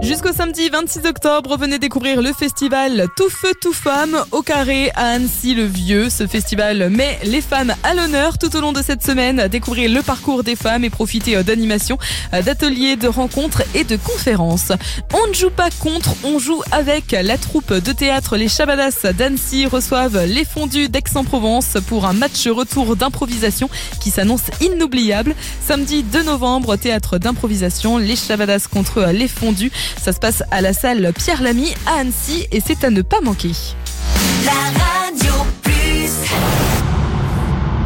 Jusqu'au samedi 26 octobre, venez découvrir le festival Tout Feu Tout Femme au Carré à Annecy-le-Vieux. Ce festival met les femmes à l'honneur tout au long de cette semaine. Découvrez le parcours des femmes et profitez d'animations, d'ateliers, de rencontres et de conférences. On ne joue pas contre, on joue avec. La troupe de théâtre Les Chabadas d'Annecy reçoivent les Fondus d'Aix-en-Provence pour un match retour d'improvisation qui s'annonce inoubliable. Samedi 2 novembre, théâtre d'improvisation, Les Chabadas contre les Fondus. Ça se passe à la salle Pierre Lamy à Annecy et c'est à ne pas manquer.